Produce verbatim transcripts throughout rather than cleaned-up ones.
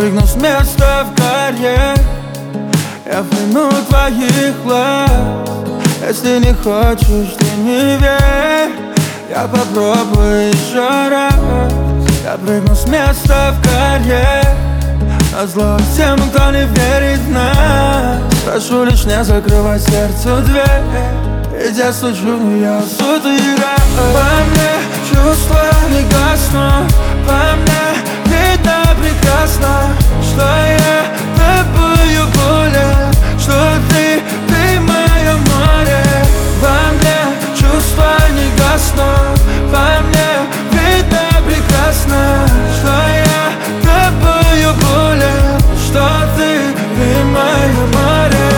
прыгну с места в карьер. Я пойму твоих глаз. Если не хочешь, ты не верь. Я попробую еще раз. Я прыгну с места в карьер. Назло тем, кто не верит в нас. Прошу лишь не закрывай сердцу дверь. Ведь я стучу, но я суд играю. Во мне чувства не гаснут. Во мне видно прекрасно, что я тобою болен, что ты, ты мое море. Во мне чувства не гаснут. Во мне видно прекрасно, что я тобою болен, что ты, ты мое море.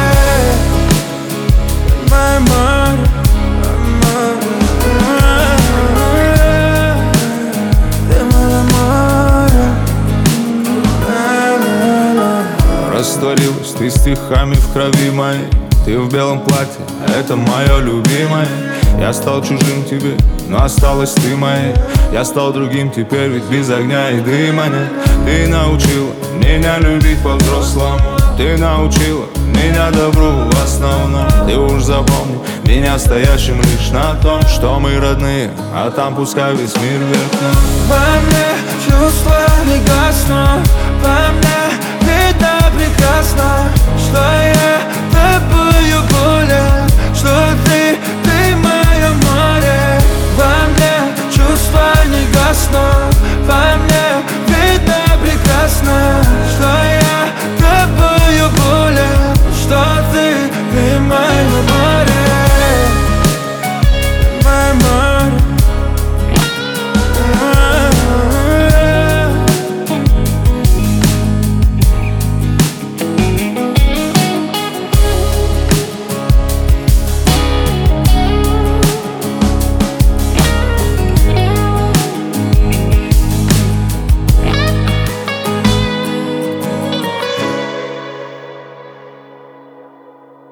Мое море. Растворилась ты стихами в крови моей. Ты в белом платье, это мое любимое. Я стал чужим тебе, но осталась ты моей. Я стал другим теперь, ведь без огня и дыма нет. Ты научила меня любить по-взрослому. Ты научила меня добру в основном. Ты уж запомни меня стоящим лишь на том, что мы родные, а там пускай весь мир вверх. Во мне чувства не гаснут. Во мне